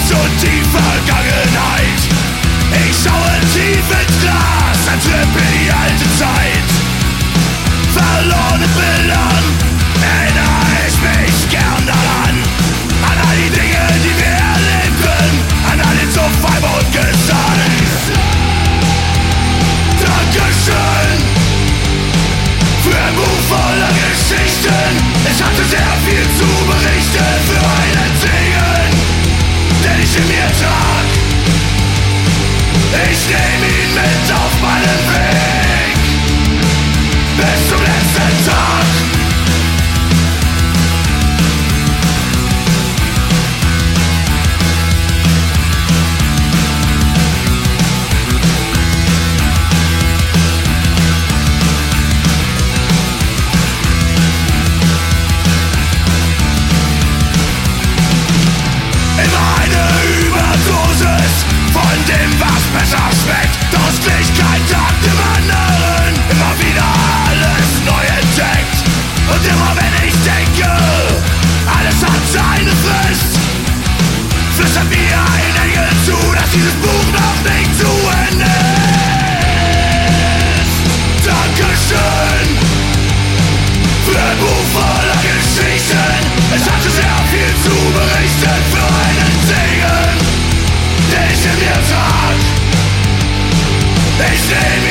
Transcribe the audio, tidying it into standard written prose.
und die Vergangenheit. Ich schaue tief ins Glas, als Rippe die alte Zeit. Verlorene Bildern erinnere ich mich gern daran. An all die Dinge, die wir erlebten, an all den Sumpf, Weiber und Gesang. Dankeschön für ein Buch voller Geschichten. Ich hatte sehr viel zu berichten für einen Segen, den ich in mir trag. Ich nehm ihn mit auf meinen Weg bis zum letzten Tag. Besser schmeckt, das Licht kein Tag dem anderen. Immer wieder alles neu entdeckt. Und immer wenn ich denke, alles hat seine Frist, flüstert mir ein Engel zu, dass dieses Buch noch nicht zu Ende ist. Dankeschön für ein Buch voller Geschichten. Ich hatte sehr viel zu berichten für einen Segen, den ich in mir trag. Ich nehme